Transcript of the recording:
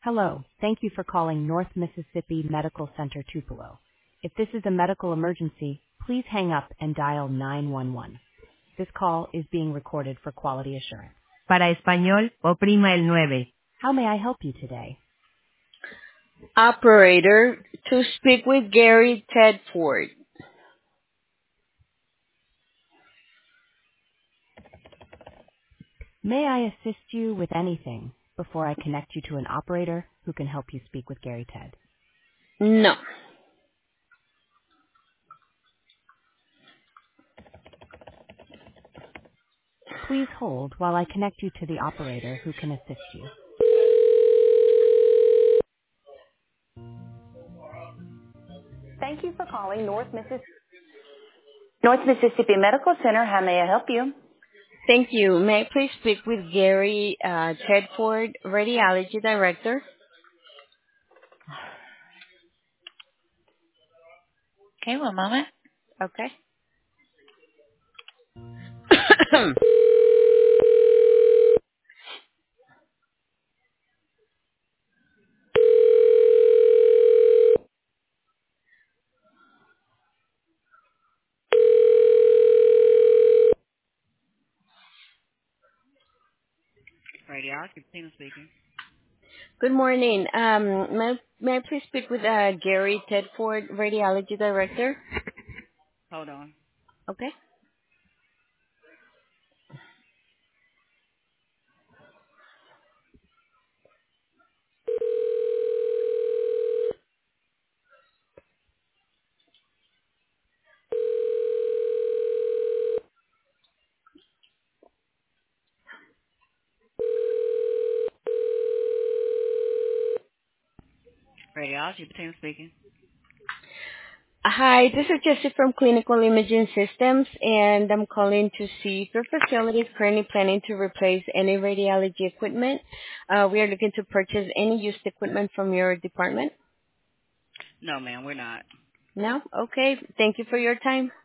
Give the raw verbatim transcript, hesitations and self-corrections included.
Hello. Thank you for calling North Mississippi Medical Center Tupelo. If this is a medical emergency, please hang up and dial nine one one. This call is being recorded for quality assurance. Para español, oprima el nueve. How may I help you today? Operator, to speak with Gary Tedford. May I assist you with anything before I connect you to an operator who can help you speak with Gary Ted? No. Please hold while I connect you to the operator who can assist you. Thank you for calling North Mississippi North Mississippi Medical Center. How may I help you? Thank you. May I please speak with Gary uh, Tedford, Radiology Director? Okay, one moment. Okay. Radiology, Tina speaking. Good morning. Um, may, may I please speak with uh, Gary Tedford, Radiology Director? Hold on. Okay. Radiology, Tina speaking. Hi, this is Jessie from Clinical Imaging Systems, and I'm calling to see if your facility is currently planning to replace any radiology equipment. Uh, we are looking to purchase any used equipment from your department. No, ma'am, we're not. No? Okay. Thank you for your time.